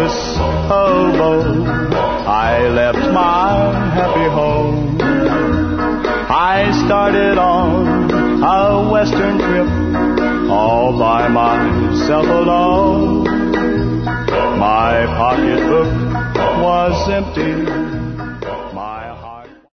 homeless hobo, I left my happy home. I started on a western trip, all by myself alone. My pocketbook was empty,